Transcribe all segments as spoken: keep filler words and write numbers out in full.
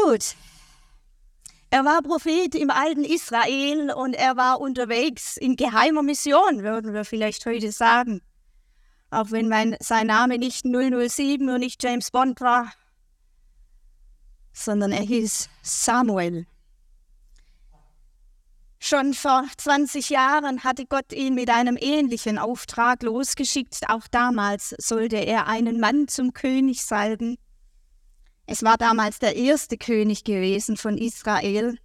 Gut, er war Prophet im alten Israel und er war unterwegs in geheimer Mission, würden wir vielleicht heute sagen. Auch wenn mein, sein Name nicht null null sieben und nicht James Bond war, sondern er hieß Samuel. Schon vor zwanzig Jahren hatte Gott ihn mit einem ähnlichen Auftrag losgeschickt. Auch damals sollte er einen Mann zum König salben. Es war damals der erste König gewesen von Israel,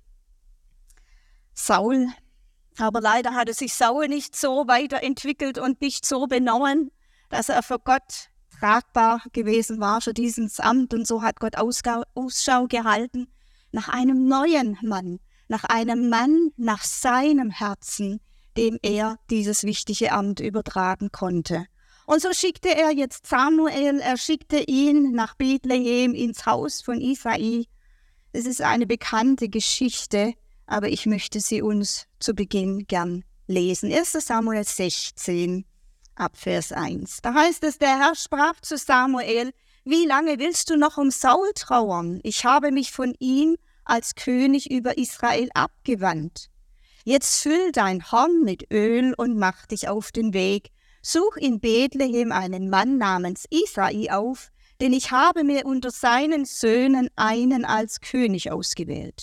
Saul. Aber leider hatte sich Saul nicht so weiterentwickelt und nicht so benommen, dass er für Gott tragbar gewesen war für dieses Amt. Und so hat Gott Ausschau gehalten nach einem neuen Mann, nach einem Mann nach seinem Herzen, dem er dieses wichtige Amt übertragen konnte. Und so schickte er jetzt Samuel, er schickte ihn nach Bethlehem ins Haus von Isai. Es ist eine bekannte Geschichte, aber ich möchte sie uns zu Beginn gern lesen. erster Samuel sechzehn, ab Vers eins. Da heißt es, der Herr sprach zu Samuel, wie lange willst du noch um Saul trauern? Ich habe mich von ihm als König über Israel abgewandt. Jetzt füll dein Horn mit Öl und mach dich auf den Weg. Such in Bethlehem einen Mann namens Isai auf, denn ich habe mir unter seinen Söhnen einen als König ausgewählt.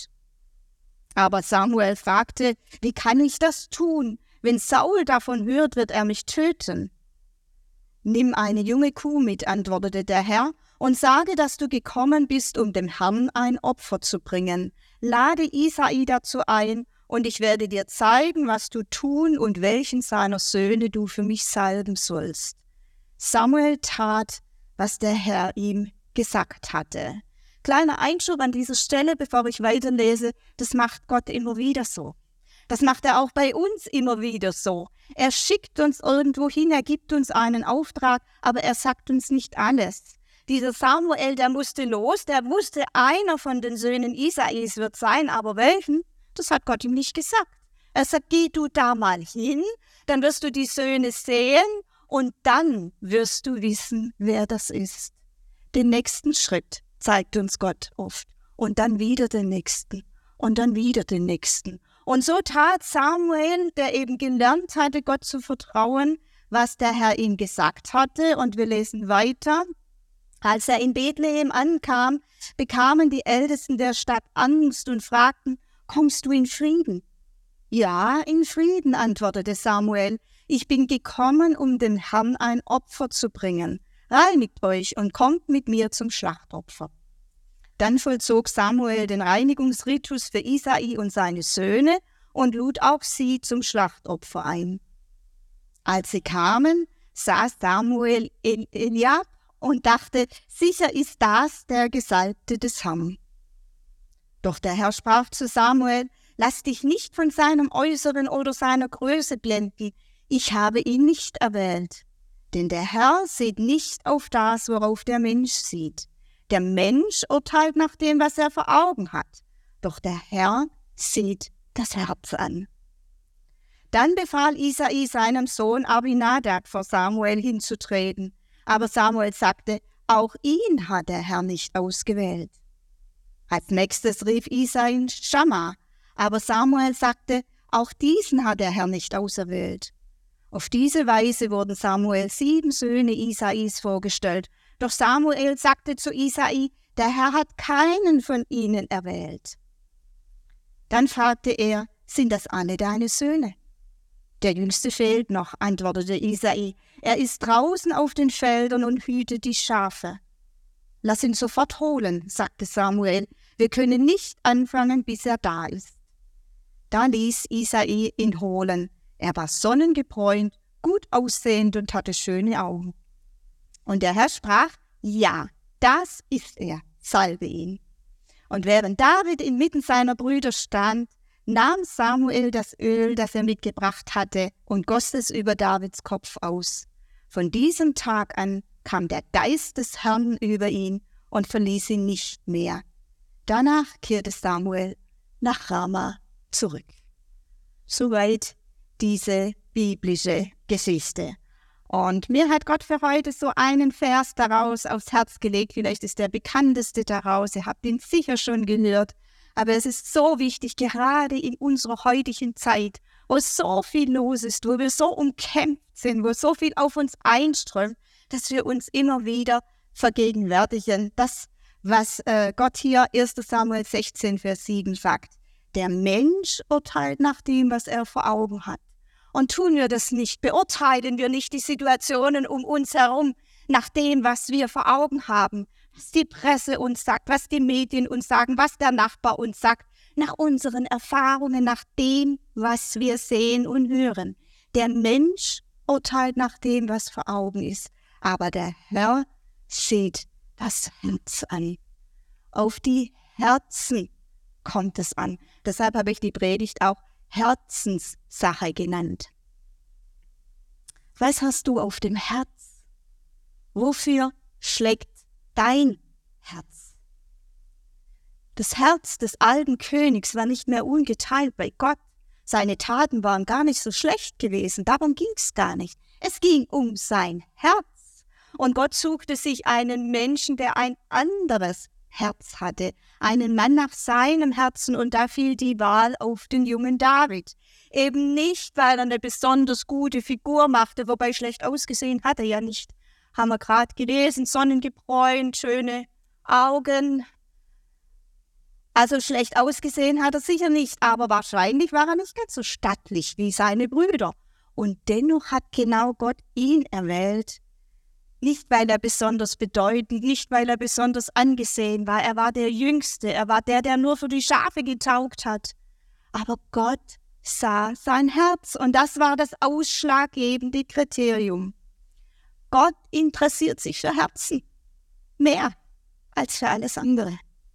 Aber Samuel fragte, wie kann ich das tun? Wenn Saul davon hört, wird er mich töten. Nimm eine junge Kuh mit, antwortete der Herr, und sage, dass du gekommen bist, um dem Herrn ein Opfer zu bringen. Lade Isai dazu ein, und ich werde dir zeigen, was du tun und welchen seiner Söhne du für mich salben sollst. Samuel tat, was der Herr ihm gesagt hatte. Kleiner Einschub an dieser Stelle, bevor ich weiterlese, das macht Gott immer wieder so. Das macht er auch bei uns immer wieder so. Er schickt uns irgendwo hin, er gibt uns einen Auftrag, aber er sagt uns nicht alles. Dieser Samuel, der musste los, der wusste, einer von den Söhnen Isais wird sein, aber welchen? Das hat Gott ihm nicht gesagt. Er sagt, geh du da mal hin, dann wirst du die Söhne sehen und dann wirst du wissen, wer das ist. Den nächsten Schritt zeigt uns Gott oft und dann wieder den nächsten und dann wieder den nächsten. Und so tat Samuel, der eben gelernt hatte, Gott zu vertrauen, was der Herr ihm gesagt hatte. Und wir lesen weiter. Als er in Bethlehem ankam, bekamen die Ältesten der Stadt Angst und fragten, kommst du in Frieden? Ja, in Frieden, antwortete Samuel. Ich bin gekommen, um dem Herrn ein Opfer zu bringen. Reinigt euch und kommt mit mir zum Schlachtopfer. Dann vollzog Samuel den Reinigungsritus für Isai und seine Söhne und lud auch sie zum Schlachtopfer ein. Als sie kamen, sah Samuel Eliab und dachte, sicher ist das der Gesalbte des Herrn. Doch der Herr sprach zu Samuel, lass dich nicht von seinem Äußeren oder seiner Größe blenden, ich habe ihn nicht erwählt. Denn der Herr sieht nicht auf das, worauf der Mensch sieht. Der Mensch urteilt nach dem, was er vor Augen hat, doch der Herr sieht das Herz an. Dann befahl Isai seinem Sohn Abinadab vor Samuel hinzutreten, aber Samuel sagte, auch ihn hat der Herr nicht ausgewählt. Als nächstes rief Isai Schamma, aber Samuel sagte, auch diesen hat der Herr nicht auserwählt. Auf diese Weise wurden Samuel sieben Söhne Isais vorgestellt, doch Samuel sagte zu Isai, der Herr hat keinen von ihnen erwählt. Dann fragte er, sind das alle deine Söhne? Der Jüngste fehlt noch, antwortete Isai. Er ist draußen auf den Feldern und hütet die Schafe. Lass ihn sofort holen, sagte Samuel. Wir können nicht anfangen, bis er da ist. Da ließ Isai ihn holen. Er war sonnengebräunt, gut aussehend und hatte schöne Augen. Und der Herr sprach, ja, das ist er, salbe ihn. Und während David inmitten seiner Brüder stand, nahm Samuel das Öl, das er mitgebracht hatte, und goss es über Davids Kopf aus. Von diesem Tag an kam der Geist des Herrn über ihn und verließ ihn nicht mehr. Danach kehrte Samuel nach Rama zurück. Soweit diese biblische Geschichte. Und mir hat Gott für heute so einen Vers daraus aufs Herz gelegt. Vielleicht ist der bekannteste daraus. Ihr habt ihn sicher schon gehört. Aber es ist so wichtig, gerade in unserer heutigen Zeit, wo so viel los ist, wo wir so umkämpft sind, wo so viel auf uns einströmt, dass wir uns immer wieder vergegenwärtigen. Das, was äh, Gott hier erster Samuel sechzehn, Vers sieben sagt. Der Mensch urteilt nach dem, was er vor Augen hat. Und tun wir das nicht, beurteilen wir nicht die Situationen um uns herum nach dem, was wir vor Augen haben, was die Presse uns sagt, was die Medien uns sagen, was der Nachbar uns sagt, nach unseren Erfahrungen, nach dem, was wir sehen und hören. Der Mensch urteilt nach dem, was vor Augen ist, aber der Herr sieht das Herz an. Auf die Herzen kommt es an. Deshalb habe ich die Predigt auch Herzenssache genannt. Was hast du auf dem Herz? Wofür schlägt dein Herz? Das Herz des alten Königs war nicht mehr ungeteilt bei Gott. Seine Taten waren gar nicht so schlecht gewesen. Darum ging es gar nicht. Es ging um sein Herz. Und Gott suchte sich einen Menschen, der ein anderes Herz hatte, einen Mann nach seinem Herzen, und da fiel die Wahl auf den jungen David. Eben nicht, weil er eine besonders gute Figur machte, wobei schlecht ausgesehen hat er ja nicht. Haben wir gerade gelesen, sonnengebräunt, schöne Augen. Also schlecht ausgesehen hat er sicher nicht, aber wahrscheinlich war er nicht ganz so stattlich wie seine Brüder. Und dennoch hat genau Gott ihn erwählt. Nicht, weil er besonders bedeutend, nicht, weil er besonders angesehen war. Er war der Jüngste, er war der, der nur für die Schafe getaugt hat. Aber Gott sah sein Herz, und das war das ausschlaggebende Kriterium. Gott interessiert sich für Herzen, mehr als für alles andere.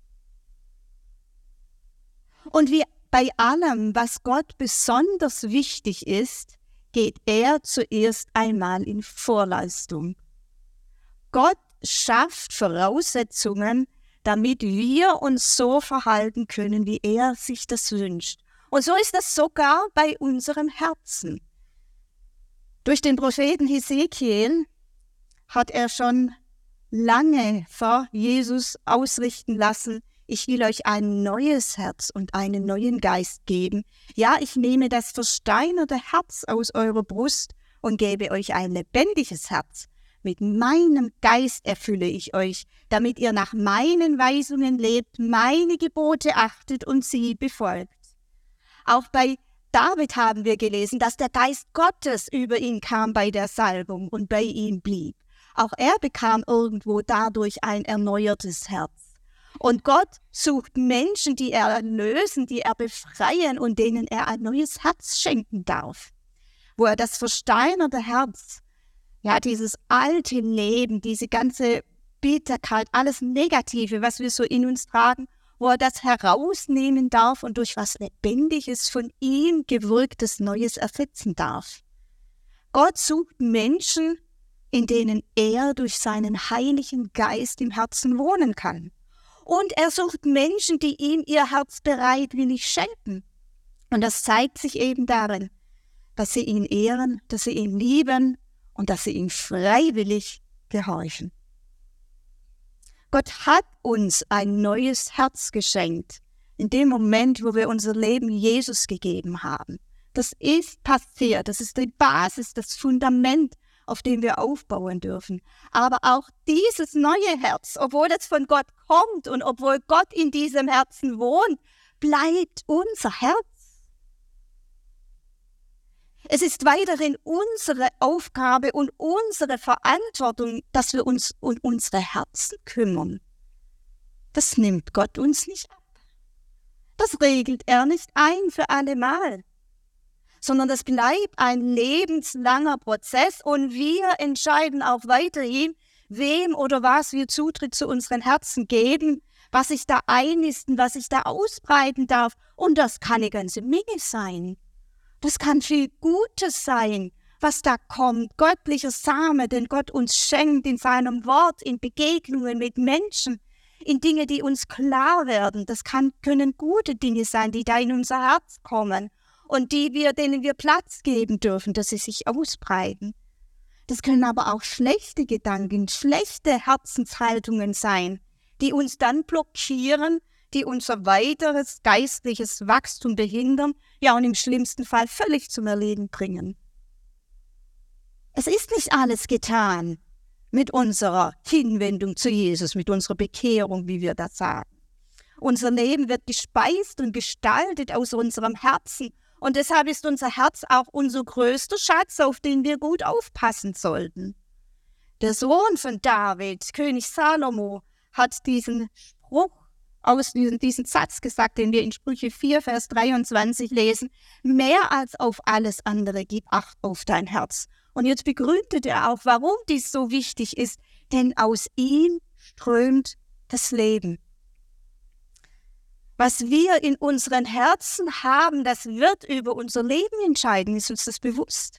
Und wie bei allem, was Gott besonders wichtig ist, geht er zuerst einmal in Vorleistung. Gott schafft Voraussetzungen, damit wir uns so verhalten können, wie er sich das wünscht. Und so ist das sogar bei unserem Herzen. Durch den Propheten Hesekiel hat er schon lange vor Jesus ausrichten lassen: Ich will euch ein neues Herz und einen neuen Geist geben. Ja, ich nehme das versteinerte Herz aus eurer Brust und gebe euch ein lebendiges Herz. Mit meinem Geist erfülle ich euch, damit ihr nach meinen Weisungen lebt, meine Gebote achtet und sie befolgt. Auch bei David haben wir gelesen, dass der Geist Gottes über ihn kam bei der Salbung und bei ihm blieb. Auch er bekam irgendwo dadurch ein erneuertes Herz. Und Gott sucht Menschen, die er erlösen, die er befreien und denen er ein neues Herz schenken darf. Wo er das versteinerte Herz, ja, dieses alte Leben, diese ganze Bitterkeit, alles Negative, was wir so in uns tragen, wo er das herausnehmen darf und durch was Lebendiges, von ihm gewirktes Neues ersetzen darf. Gott sucht Menschen, in denen er durch seinen heiligen Geist im Herzen wohnen kann. Und er sucht Menschen, die ihm ihr Herz bereitwillig schenken. Und das zeigt sich eben darin, dass sie ihn ehren, dass sie ihn lieben und dass sie ihm freiwillig gehorchen. Gott hat uns ein neues Herz geschenkt, in dem Moment, wo wir unser Leben Jesus gegeben haben. Das ist passiert, das ist die Basis, das Fundament, auf dem wir aufbauen dürfen. Aber auch dieses neue Herz, obwohl es von Gott kommt und obwohl Gott in diesem Herzen wohnt, bleibt unser Herz. Es ist weiterhin unsere Aufgabe und unsere Verantwortung, dass wir uns um unsere Herzen kümmern. Das nimmt Gott uns nicht ab. Das regelt er nicht ein für alle Mal, sondern das bleibt ein lebenslanger Prozess und wir entscheiden auch weiterhin, wem oder was wir Zutritt zu unseren Herzen geben, was sich da einnisten, was sich da ausbreiten darf. Und das kann eine ganze Menge sein. Das kann viel Gutes sein, was da kommt, göttlicher Same, den Gott uns schenkt in seinem Wort, in Begegnungen mit Menschen, in Dinge, die uns klar werden. Das kann, können gute Dinge sein, die da in unser Herz kommen und die wir, denen wir Platz geben dürfen, dass sie sich ausbreiten. Das können aber auch schlechte Gedanken, schlechte Herzenshaltungen sein, die uns dann blockieren, die unser weiteres geistliches Wachstum behindern, ja und im schlimmsten Fall völlig zum Erliegen bringen. Es ist nicht alles getan mit unserer Hinwendung zu Jesus, mit unserer Bekehrung, wie wir das sagen. Unser Leben wird gespeist und gestaltet aus unserem Herzen. Und deshalb ist unser Herz auch unser größter Schatz, auf den wir gut aufpassen sollten. Der Sohn von David, König Salomo, hat diesen Spruch aus diesem, diesen Satz gesagt, den wir in Sprüche vier, Vers dreiundzwanzig lesen. Mehr als auf alles andere gib Acht auf dein Herz. Und jetzt begründet er auch, warum dies so wichtig ist. Denn aus ihm strömt das Leben. Was wir in unseren Herzen haben, das wird über unser Leben entscheiden. Ist uns das bewusst?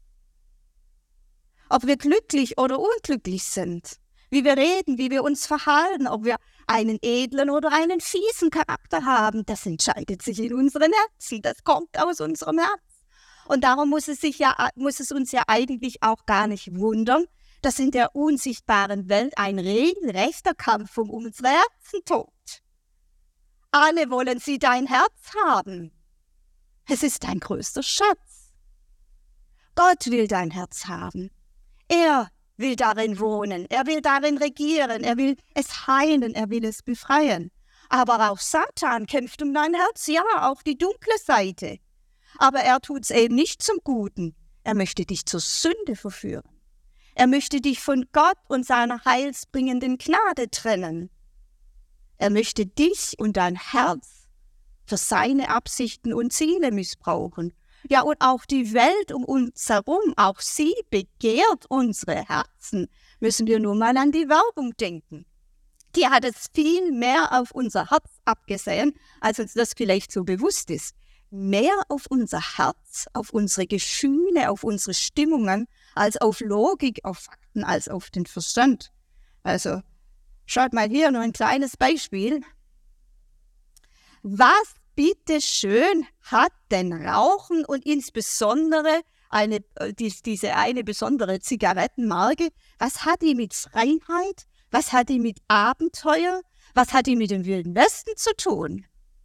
Ob wir glücklich oder unglücklich sind, wie wir reden, wie wir uns verhalten, ob wir einen edlen oder einen fiesen Charakter haben, das entscheidet sich in unseren Herzen. Das kommt aus unserem Herz. Und darum muss es, sich ja, muss es uns ja eigentlich auch gar nicht wundern, dass in der unsichtbaren Welt ein regelrechter Kampf um unsere Herzen tobt. Alle wollen sie dein Herz haben. Es ist dein größter Schatz. Gott will dein Herz haben. Er will darin wohnen, er will darin regieren, er will es heilen, er will es befreien. Aber auch Satan kämpft um dein Herz, ja, auch die dunkle Seite. Aber er tut es eben nicht zum Guten. Er möchte dich zur Sünde verführen. Er möchte dich von Gott und seiner heilsbringenden Gnade trennen. Er möchte dich und dein Herz für seine Absichten und Ziele missbrauchen. Ja, und auch die Welt um uns herum, auch sie begehrt unsere Herzen. Müssen wir nur mal an die Werbung denken. Die hat es viel mehr auf unser Herz abgesehen, als uns das vielleicht so bewusst ist. Mehr auf unser Herz, auf unsere Gefühle, auf unsere Stimmungen, als auf Logik, auf Fakten, als auf den Verstand. Also, schaut mal hier nur ein kleines Beispiel. Was bitteschön hat denn Rauchen und insbesondere eine, die, diese eine besondere Zigarettenmarke, was hat die mit Freiheit, was hat die mit Abenteuer, was hat die mit dem Wilden Westen zu tun?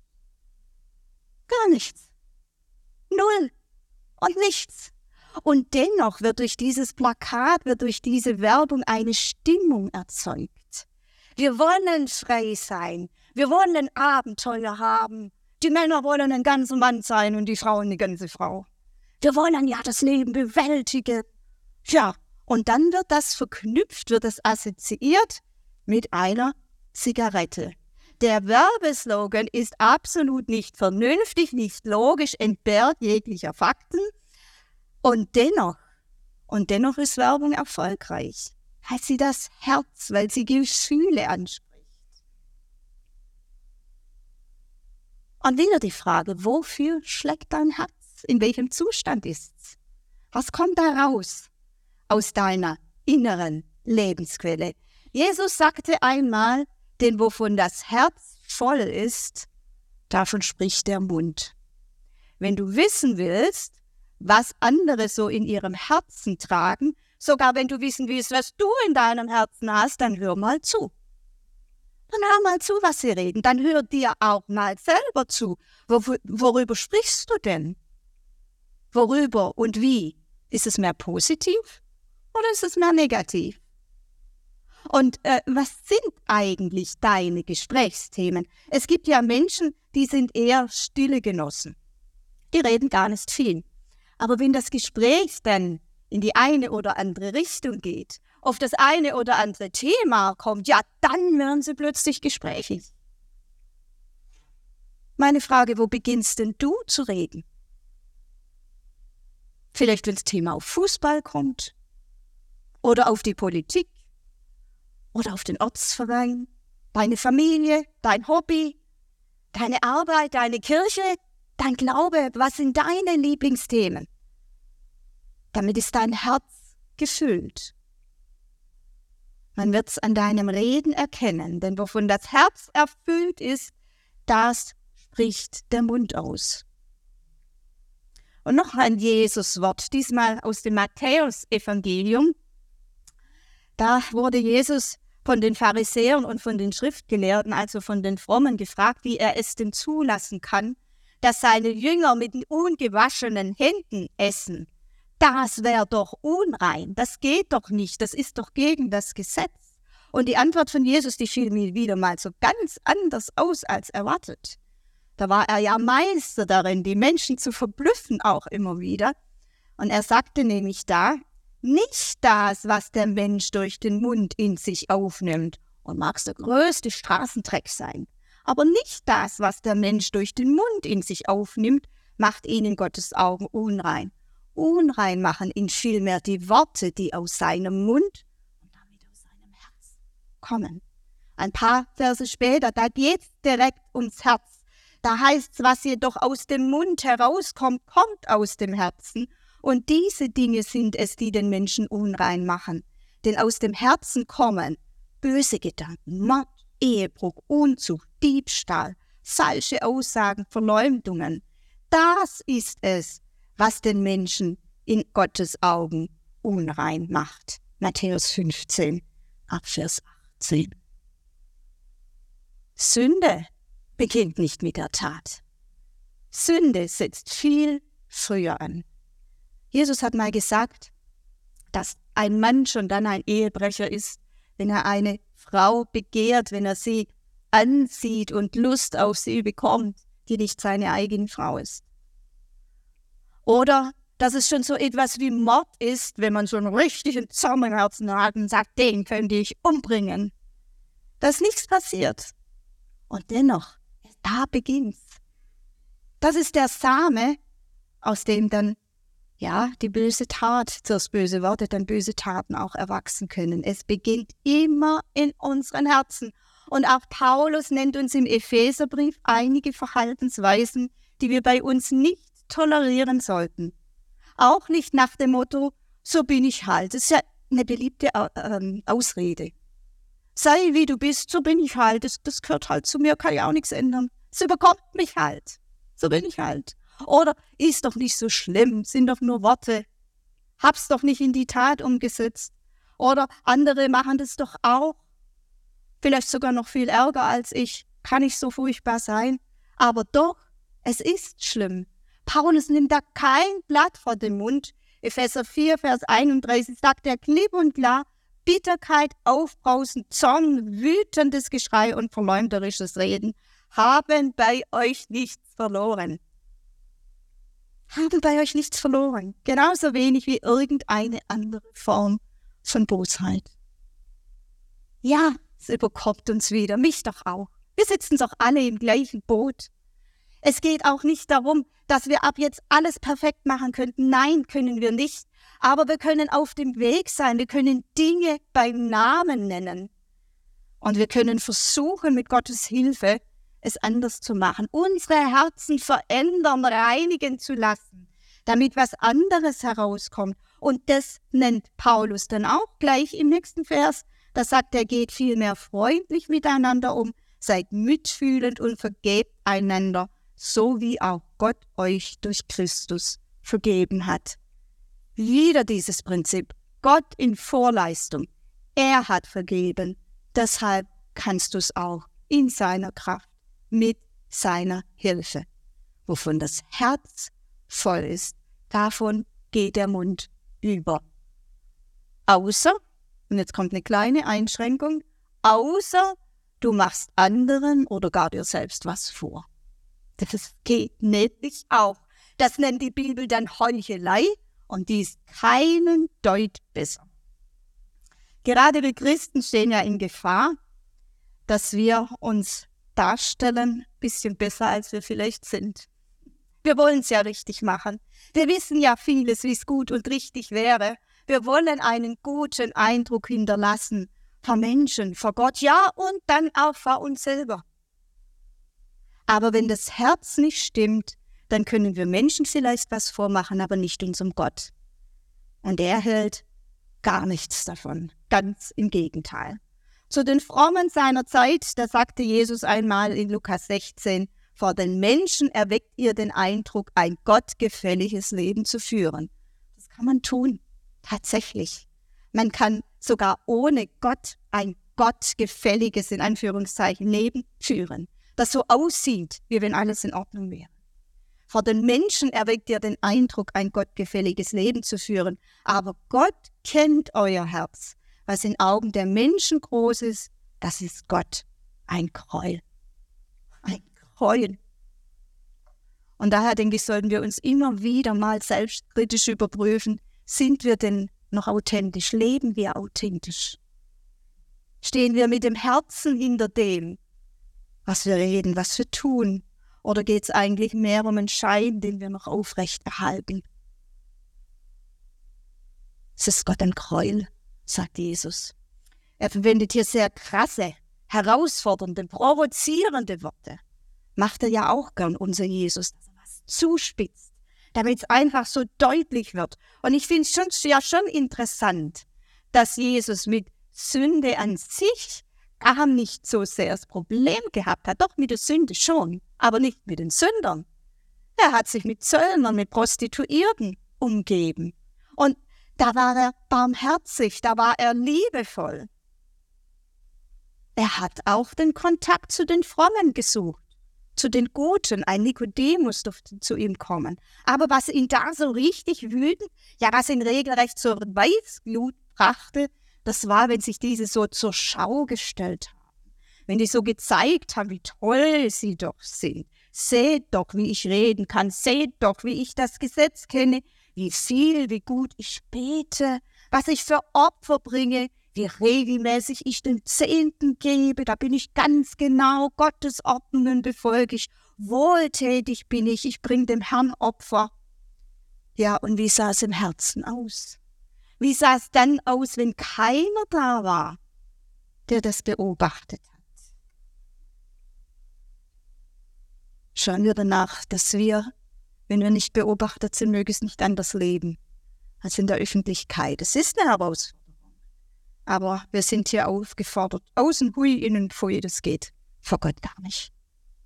Gar nichts. Null und nichts. Und dennoch wird durch dieses Plakat, wird durch diese Werbung eine Stimmung erzeugt. Wir wollen frei sein. Wir wollen Abenteuer haben. Die Männer wollen ein ganzer Mann sein und die Frauen eine ganze Frau. Wir wollen ja das Leben bewältigen. Ja, und dann wird das verknüpft, wird das assoziiert mit einer Zigarette. Der Werbeslogan ist absolut nicht vernünftig, nicht logisch, entbehrt jeglicher Fakten. Und dennoch, und dennoch ist Werbung erfolgreich, weil sie das Herz, weil sie Gefühle anspricht. Und wieder die Frage, wofür schlägt dein Herz? In welchem Zustand ist es? Was kommt da raus aus deiner inneren Lebensquelle? Jesus sagte einmal, denn wovon das Herz voll ist, davon spricht der Mund. Wenn du wissen willst, was andere so in ihrem Herzen tragen, sogar wenn du wissen willst, was du in deinem Herzen hast, dann hör mal zu. Dann hör mal zu, was sie reden. Dann hör dir auch mal selber zu. Wor- worüber sprichst du denn? Worüber und wie? Ist es mehr positiv oder ist es mehr negativ? Und äh, was sind eigentlich deine Gesprächsthemen? Es gibt ja Menschen, die sind eher stille Genossen. Die reden gar nicht viel. Aber wenn das Gespräch dann in die eine oder andere Richtung geht, auf das eine oder andere Thema kommt, ja, dann werden sie plötzlich gesprächig. Meine Frage, wo beginnst denn du zu reden? Vielleicht, wenn das Thema auf Fußball kommt oder auf die Politik oder auf den Ortsverein, deine Familie, dein Hobby, deine Arbeit, deine Kirche, dein Glaube, was sind deine Lieblingsthemen? Damit ist dein Herz gefüllt. Man wird es an deinem Reden erkennen, denn wovon das Herz erfüllt ist, das spricht der Mund aus. Und noch ein Jesuswort, diesmal aus dem Matthäus-Evangelium. Da wurde Jesus von den Pharisäern und von den Schriftgelehrten, also von den Frommen, gefragt, wie er es denn zulassen kann, dass seine Jünger mit den ungewaschenen Händen essen. Das wäre doch unrein, das geht doch nicht, das ist doch gegen das Gesetz. Und die Antwort von Jesus, die fiel mir wieder mal so ganz anders aus als erwartet. Da war er ja Meister darin, die Menschen zu verblüffen auch immer wieder. Und er sagte nämlich da, nicht das, was der Mensch durch den Mund in sich aufnimmt, und mag es der größte Straßendreck sein, aber nicht das, was der Mensch durch den Mund in sich aufnimmt, macht ihn in Gottes Augen unrein. Unrein machen ihn vielmehr die Worte, die aus seinem Mund und damit aus seinem Herz kommen. Ein paar Verse später, da geht es direkt ums Herz. Da heißt es, was jedoch aus dem Mund herauskommt, kommt aus dem Herzen. Und diese Dinge sind es, die den Menschen unrein machen. Denn aus dem Herzen kommen böse Gedanken, Mord, Ehebruch, Unzucht, Diebstahl, falsche Aussagen, Verleumdungen. Das ist es, was den Menschen in Gottes Augen unrein macht. Matthäus fünfzehn, Abvers achtzehn. Sünde beginnt nicht mit der Tat. Sünde setzt viel früher an. Jesus hat mal gesagt, dass ein Mann schon dann ein Ehebrecher ist, wenn er eine Frau begehrt, wenn er sie ansieht und Lust auf sie bekommt, die nicht seine eigene Frau ist. Oder dass es schon so etwas wie Mord ist, wenn man so einen richtigen Zorn im Herzen hat und sagt, den könnte ich umbringen. Da ist nichts passiert. Und dennoch, da beginnt's. Das ist der Same, aus dem dann ja, die böse Tat, zuerst böse Worte, dann böse Taten auch erwachsen können. Es beginnt immer in unseren Herzen. Und auch Paulus nennt uns im Epheserbrief einige Verhaltensweisen, die wir bei uns nicht tolerieren sollten. Auch nicht nach dem Motto, so bin ich halt. Das ist ja eine beliebte äh, Ausrede. Sei wie du bist, so bin ich halt. Das, das gehört halt zu mir, kann ja auch nichts ändern. Es überkommt mich halt. So bin ich halt. Oder ist doch nicht so schlimm, sind doch nur Worte. Hab's doch nicht in die Tat umgesetzt. Oder andere machen das doch auch. Vielleicht sogar noch viel ärger als ich. Kann nicht so furchtbar sein. Aber doch, es ist schlimm. Paulus nimmt da kein Blatt vor den Mund. Epheser vier, Vers einunddreißig sagt er klipp und klar, Bitterkeit, Aufbrausen, Zorn, wütendes Geschrei und verleumderisches Reden haben bei euch nichts verloren. Haben bei euch nichts verloren. Genauso wenig wie irgendeine andere Form von Bosheit. Ja, es überkommt uns wieder, mich doch auch. Wir sitzen doch alle im gleichen Boot. Es geht auch nicht darum, dass wir ab jetzt alles perfekt machen könnten. Nein, können wir nicht. Aber wir können auf dem Weg sein. Wir können Dinge beim Namen nennen. Und wir können versuchen, mit Gottes Hilfe es anders zu machen. Unsere Herzen verändern, reinigen zu lassen, damit was anderes herauskommt. Und das nennt Paulus dann auch gleich im nächsten Vers. Da sagt er, geht vielmehr freundlich miteinander um, seid mitfühlend und vergebt einander, so wie auch Gott euch durch Christus vergeben hat. Wieder dieses Prinzip, Gott in Vorleistung. Er hat vergeben, deshalb kannst du es auch in seiner Kraft, mit seiner Hilfe. Wovon das Herz voll ist, davon geht der Mund über. Außer, und jetzt kommt eine kleine Einschränkung, außer du machst anderen oder gar dir selbst was vor. Das geht nämlich auch. Das nennt die Bibel dann Heuchelei und die ist keinen Deut besser. Gerade wir Christen stehen ja in Gefahr, dass wir uns darstellen, ein bisschen besser, als wir vielleicht sind. Wir wollen es ja richtig machen. Wir wissen ja vieles, wie es gut und richtig wäre. Wir wollen einen guten Eindruck hinterlassen vor Menschen, vor Gott, ja, und dann auch vor uns selber. Aber wenn das Herz nicht stimmt, dann können wir Menschen vielleicht was vormachen, aber nicht unserem Gott. Und er hält gar nichts davon, ganz im Gegenteil. Zu den Frommen seiner Zeit, da sagte Jesus einmal in Lukas sechzehn, Vor den Menschen erweckt ihr den Eindruck, ein gottgefälliges Leben zu führen. Das kann man tun, tatsächlich. Man kann sogar ohne Gott ein gottgefälliges, in Anführungszeichen, Leben führen, das so aussieht, wie wenn alles in Ordnung wäre. Vor den Menschen erweckt ihr den Eindruck, ein gottgefälliges Leben zu führen. Aber Gott kennt euer Herz. Was in Augen der Menschen groß ist, das ist Gott ein Gräuel. Ein Gräuel. Und daher denke ich, sollten wir uns immer wieder mal selbstkritisch überprüfen, sind wir denn noch authentisch? Leben wir authentisch? Stehen wir mit dem Herzen hinter dem, was wir reden, was wir tun? Oder geht es eigentlich mehr um einen Schein, den wir noch aufrechterhalten? Es ist Gott ein Gräuel, sagt Jesus. Er verwendet hier sehr krasse, herausfordernde, provozierende Worte. Macht er ja auch gern, unser Jesus, dass er was zuspitzt, damit es einfach so deutlich wird. Und ich finde es schon, ja schon interessant, dass Jesus mit Sünde an sich gar nicht so sehr das Problem gehabt hat. Doch mit der Sünde schon, aber nicht mit den Sündern. Er hat sich mit Zöllnern, mit Prostituierten umgeben. Und da war er barmherzig, da war er liebevoll. Er hat auch den Kontakt zu den Frommen gesucht, zu den Guten. Ein Nikodemus durfte zu ihm kommen. Aber was ihn da so richtig wütend, ja was ihn regelrecht zur Weißglut brachte, das war, wenn sich diese so zur Schau gestellt haben. Wenn die so gezeigt haben, wie toll sie doch sind. Seht doch, wie ich reden kann. Seht doch, wie ich das Gesetz kenne. Wie viel, wie gut ich bete. Was ich für Opfer bringe. Wie regelmäßig ich den Zehnten gebe. Da bin ich ganz genau. Gottes Ordnungen befolge ich. Wohltätig bin ich. Ich bringe dem Herrn Opfer. Ja, und wie sah es im Herzen aus? Wie sah es dann aus, wenn keiner da war, der das beobachtet hat? Schauen wir danach, dass wir, wenn wir nicht beobachtet sind, möglichst nicht anders leben als in der Öffentlichkeit. Es ist eine Herausforderung, aber wir sind hier aufgefordert. Außen hui, innen pfui, das geht vor Gott gar nicht.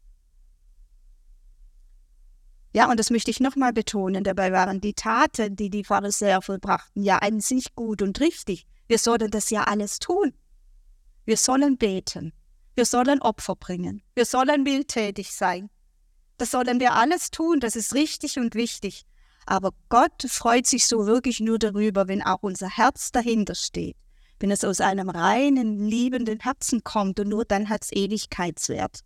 Ja, und das möchte ich nochmal betonen, dabei waren die Taten, die die Pharisäer vollbrachten, ja an sich gut und richtig. Wir sollen das ja alles tun. Wir sollen beten, wir sollen Opfer bringen, wir sollen mildtätig sein. Das sollen wir alles tun, das ist richtig und wichtig. Aber Gott freut sich so wirklich nur darüber, wenn auch unser Herz dahinter steht, wenn es aus einem reinen, liebenden Herzen kommt und nur dann hat es Ewigkeitswert.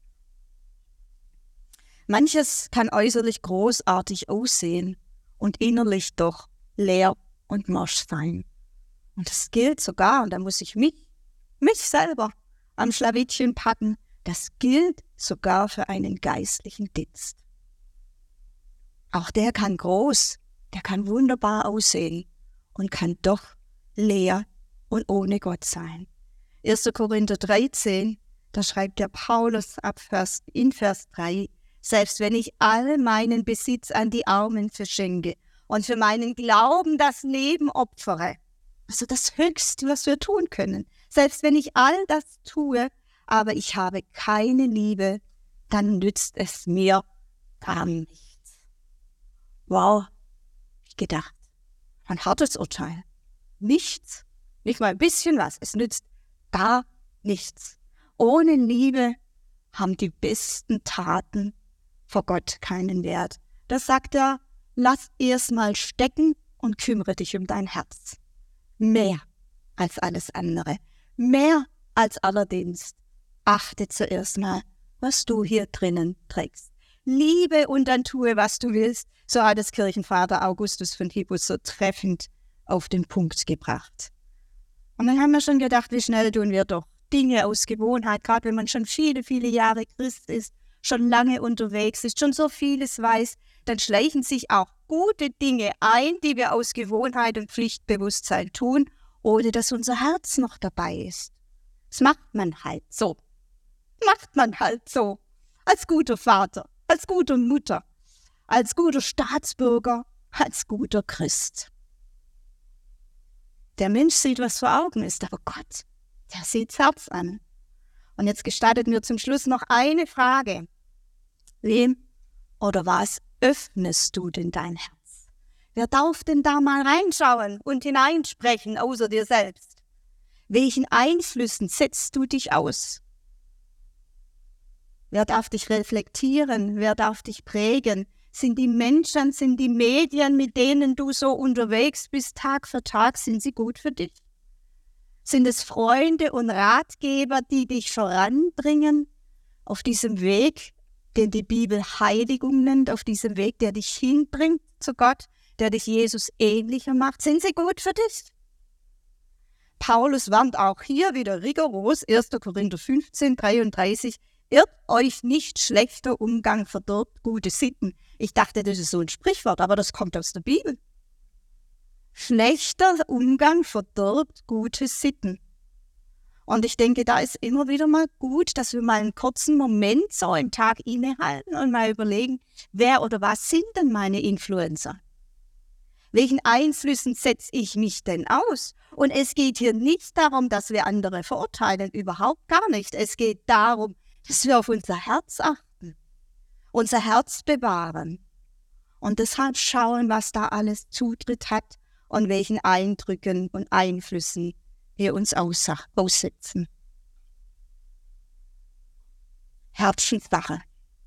Manches kann äußerlich großartig aussehen und innerlich doch leer und morsch sein. Und das gilt sogar, und da muss ich mich, mich selber am Schlawittchen packen, das gilt sogar für einen geistlichen Dienst. Auch der kann groß, der kann wunderbar aussehen und kann doch leer und ohne Gott sein. erster Korinther dreizehn, da schreibt der Paulus ab Vers, in Vers drei, selbst wenn ich all meinen Besitz an die Armen verschenke und für meinen Glauben das Leben opfere, also das Höchste, was wir tun können, selbst wenn ich all das tue, aber ich habe keine Liebe, dann nützt es mir gar nichts. Wow, ich gedacht, ein hartes Urteil. Nichts, nicht mal ein bisschen was, es nützt gar nichts. Ohne Liebe haben die besten Taten vor Gott keinen Wert. Das sagt er, lass erst mal stecken und kümmere dich um dein Herz. Mehr als alles andere, mehr als aller Dienst. Achte zuerst mal, was du hier drinnen trägst. Liebe und dann tue, was du willst. So hat es Kirchenvater Augustus von Hippo so treffend auf den Punkt gebracht. Und dann haben wir schon gedacht, wie schnell tun wir doch Dinge aus Gewohnheit, gerade wenn man schon viele, viele Jahre Christ ist, schon lange unterwegs ist, schon so vieles weiß, dann schleichen sich auch gute Dinge ein, die wir aus Gewohnheit und Pflichtbewusstsein tun, ohne dass unser Herz noch dabei ist. Das macht man halt so. Macht man halt so. Als guter Vater, als guter Mutter, als guter Staatsbürger, als guter Christ. Der Mensch sieht, was vor Augen ist, aber Gott, der sieht das Herz an. Und jetzt gestattet mir zum Schluss noch eine Frage. Wem oder was öffnest du denn dein Herz? Wer darf denn da mal reinschauen und hineinsprechen, außer dir selbst? Welchen Einflüssen setzt du dich aus? Wer darf dich reflektieren? Wer darf dich prägen? Sind die Menschen, sind die Medien, mit denen du so unterwegs bist, Tag für Tag, sind sie gut für dich? Sind es Freunde und Ratgeber, die dich voranbringen auf diesem Weg, den die Bibel Heiligung nennt, auf diesem Weg, der dich hinbringt zu Gott, der dich Jesus ähnlicher macht? Sind sie gut für dich? Paulus warnt auch hier wieder rigoros, erster Korinther fünfzehn, dreiunddreißig, irrt euch nicht, schlechter Umgang verdirbt gute Sitten. Ich dachte, das ist so ein Sprichwort, aber das kommt aus der Bibel. Schlechter Umgang verdirbt gute Sitten. Und ich denke, da ist immer wieder mal gut, dass wir mal einen kurzen Moment so im Tag innehalten und mal überlegen, wer oder was sind denn meine Influencer? Welchen Einflüssen setze ich mich denn aus? Und es geht hier nicht darum, dass wir andere verurteilen, überhaupt gar nicht. Es geht darum, dass wir auf unser Herz achten, unser Herz bewahren und deshalb schauen, was da alles Zutritt hat und welchen Eindrücken und Einflüssen wir uns aussetzen. Herzenssache.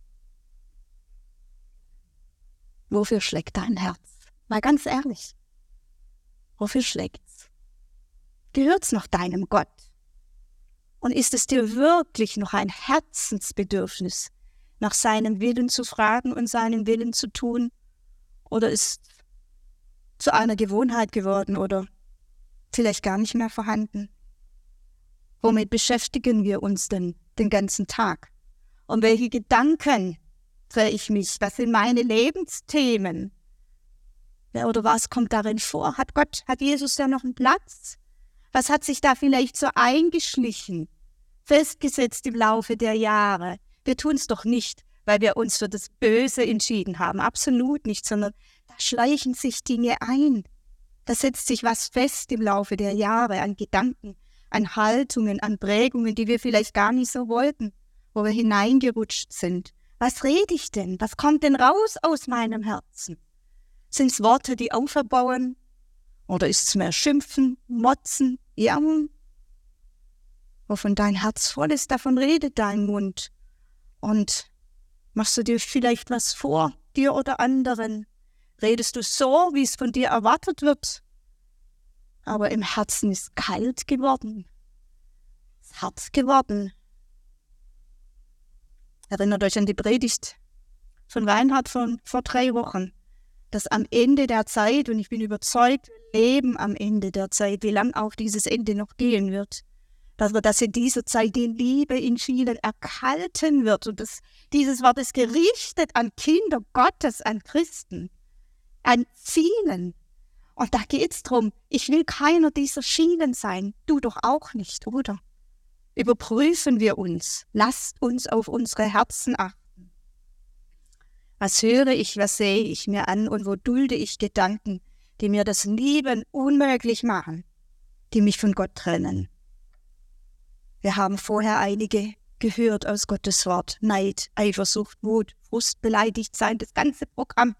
Wofür schlägt dein Herz? Mal ganz ehrlich, wofür schlägt's? Gehört's noch deinem Gott? Und ist es dir wirklich noch ein Herzensbedürfnis, nach seinem Willen zu fragen und seinen Willen zu tun? Oder ist zu einer Gewohnheit geworden oder vielleicht gar nicht mehr vorhanden? Womit beschäftigen wir uns denn den ganzen Tag? Um welche Gedanken drehe ich mich? Was sind meine Lebensthemen? Wer oder was kommt darin vor? Hat Gott, hat Jesus da noch einen Platz? Was hat sich da vielleicht so eingeschlichen, festgesetzt im Laufe der Jahre? Wir tun es doch nicht, weil wir uns für das Böse entschieden haben. Absolut nicht, sondern da schleichen sich Dinge ein. Da setzt sich was fest im Laufe der Jahre an Gedanken, an Haltungen, an Prägungen, die wir vielleicht gar nicht so wollten, wo wir hineingerutscht sind. Was rede ich denn? Was kommt denn raus aus meinem Herzen? Sind es Worte, die auferbauen? Oder ist es mehr Schimpfen, Motzen, Jammern? Wovon dein Herz voll ist, davon redet dein Mund. Und machst du dir vielleicht was vor, dir oder anderen? Redest du so, wie es von dir erwartet wird? Aber im Herzen ist kalt geworden. Ist hart geworden. Erinnert euch an die Predigt von Reinhard von vor drei Wochen. Dass am Ende der Zeit, und ich bin überzeugt, wir leben am Ende der Zeit, wie lang auch dieses Ende noch gehen wird, dass wir, dass in dieser Zeit die Liebe in vielen erkalten wird. Und das, dieses Wort ist gerichtet an Kinder Gottes, an Christen, an vielen. Und da geht es darum, ich will keiner dieser vielen sein, du doch auch nicht, oder? Überprüfen wir uns, lasst uns auf unsere Herzen achten. Was höre ich, was sehe ich mir an und wo dulde ich Gedanken, die mir das Lieben unmöglich machen, die mich von Gott trennen? Wir haben vorher einige gehört aus Gottes Wort. Neid, Eifersucht, Wut, Frust, beleidigt sein, das ganze Programm.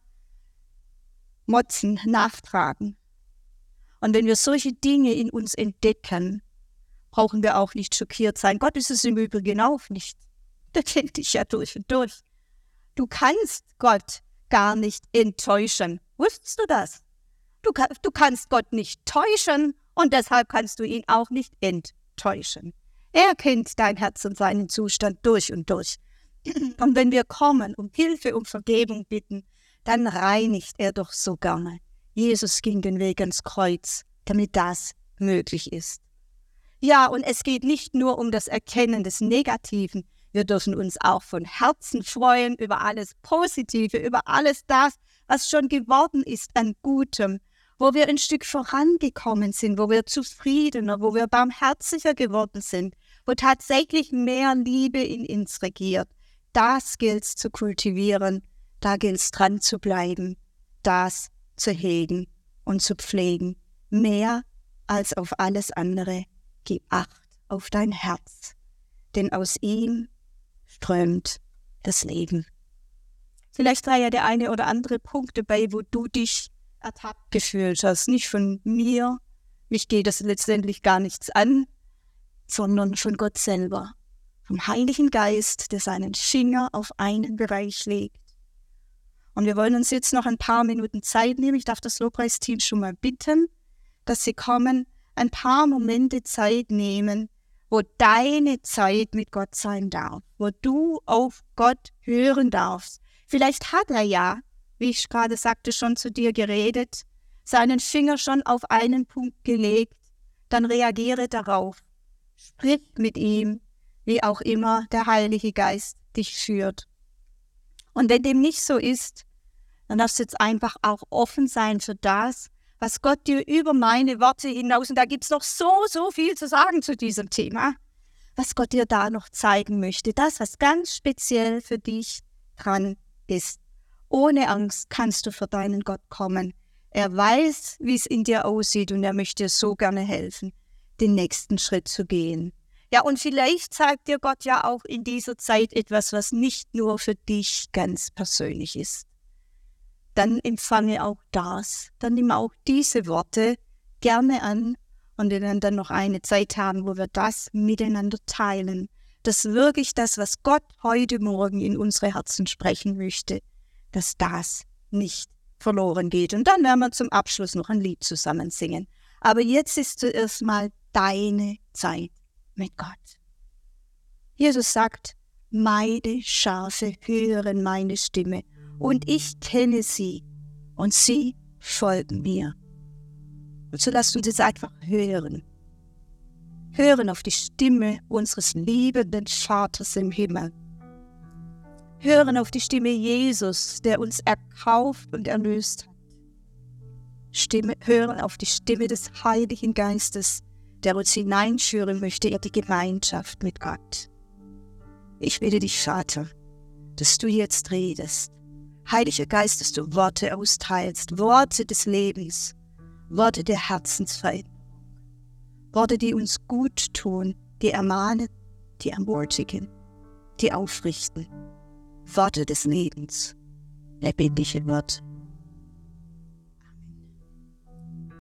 Motzen, nachtragen. Und wenn wir solche Dinge in uns entdecken, brauchen wir auch nicht schockiert sein. Gott ist es im Übrigen auch nicht. Der kennt dich ja durch und durch. Du kannst Gott gar nicht enttäuschen. Wusstest du das? Du, du kannst Gott nicht täuschen und deshalb kannst du ihn auch nicht enttäuschen. Er kennt dein Herz und seinen Zustand durch und durch. Und wenn wir kommen, um Hilfe, um Vergebung bitten, dann reinigt er doch so gerne. Jesus ging den Weg ans Kreuz, damit das möglich ist. Ja, und es geht nicht nur um das Erkennen des Negativen. Wir dürfen uns auch von Herzen freuen über alles Positive, über alles das, was schon geworden ist an Gutem, wo wir ein Stück vorangekommen sind, wo wir zufriedener, wo wir barmherziger geworden sind, wo tatsächlich mehr Liebe in uns regiert. Das gilt es zu kultivieren, da gilt es dran zu bleiben, das zu hegen und zu pflegen. Mehr als auf alles andere, gib Acht auf dein Herz, denn aus ihm strömt das Leben. Vielleicht war ja der eine oder andere Punkt dabei, wo du dich ertappt gefühlt hast. Nicht von mir, mich geht das letztendlich gar nichts an, sondern von Gott selber. Vom Heiligen Geist, der seinen Finger auf einen Bereich legt. Und wir wollen uns jetzt noch ein paar Minuten Zeit nehmen. Ich darf das Lobpreisteam schon mal bitten, dass sie kommen, ein paar Momente Zeit nehmen, wo deine Zeit mit Gott sein darf, wo du auf Gott hören darfst. Vielleicht hat er ja, wie ich gerade sagte, schon zu dir geredet, seinen Finger schon auf einen Punkt gelegt, dann reagiere darauf. Sprich mit ihm, wie auch immer der Heilige Geist dich führt. Und wenn dem nicht so ist, dann darfst du jetzt einfach auch offen sein für das, was Gott dir über meine Worte hinaus, und da gibt es noch so, so viel zu sagen zu diesem Thema, was Gott dir da noch zeigen möchte. Das, was ganz speziell für dich dran ist. Ohne Angst kannst du für deinen Gott kommen. Er weiß, wie es in dir aussieht und er möchte dir so gerne helfen, den nächsten Schritt zu gehen. Ja, und vielleicht zeigt dir Gott ja auch in dieser Zeit etwas, was nicht nur für dich ganz persönlich ist. Dann empfange auch das, dann nimm auch diese Worte gerne an und wir werden dann noch eine Zeit haben, wo wir das miteinander teilen. Dass wirklich das, was Gott heute Morgen in unsere Herzen sprechen möchte, dass das nicht verloren geht. Und dann werden wir zum Abschluss noch ein Lied zusammen singen. Aber jetzt ist zuerst mal deine Zeit mit Gott. Jesus sagt, meine Schafe hören meine Stimme und ich kenne sie und sie folgen mir. Und so lasst uns jetzt einfach hören. Hören auf die Stimme unseres liebenden Vaters im Himmel. Hören auf die Stimme Jesus, der uns erkauft und erlöst hat. Stimme, hören auf die Stimme des Heiligen Geistes, der uns hineinführen möchte in die Gemeinschaft mit Gott. Ich bitte dich, Vater, dass du jetzt redest. Heiliger Geist, dass du Worte austeilst, Worte des Lebens, Worte der Herzensveränderung, Worte, die uns gut tun, die ermahnen, die ermutigen, die aufrichten, Worte des Lebens, lebendige Worte.